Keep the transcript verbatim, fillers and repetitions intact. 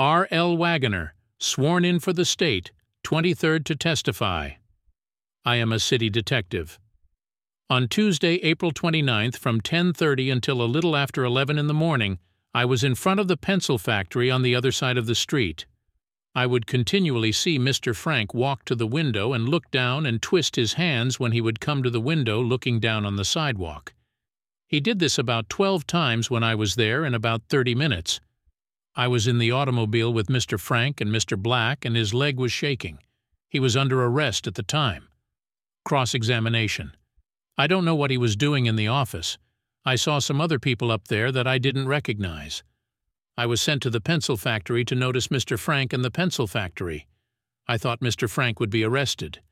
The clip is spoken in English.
R. L. Wagoner, sworn in for the state, twenty-third to testify. I am a city detective. On Tuesday, April twenty-ninth, from ten thirty until a little after eleven in the morning, I was in front of the pencil factory on the other side of the street. I would continually see Mister Frank walk to the window and look down and twist his hands when he would come to the window looking down on the sidewalk. He did this about twelve times when I was there in about thirty minutes. I was in the automobile with Mister Frank and Mister Black, and his leg was shaking. He was under arrest at the time. Cross-examination. I don't know what he was doing in the office. I saw some other people up there that I didn't recognize. I was sent to the pencil factory to notice Mister Frank and the pencil factory. I thought Mister Frank would be arrested.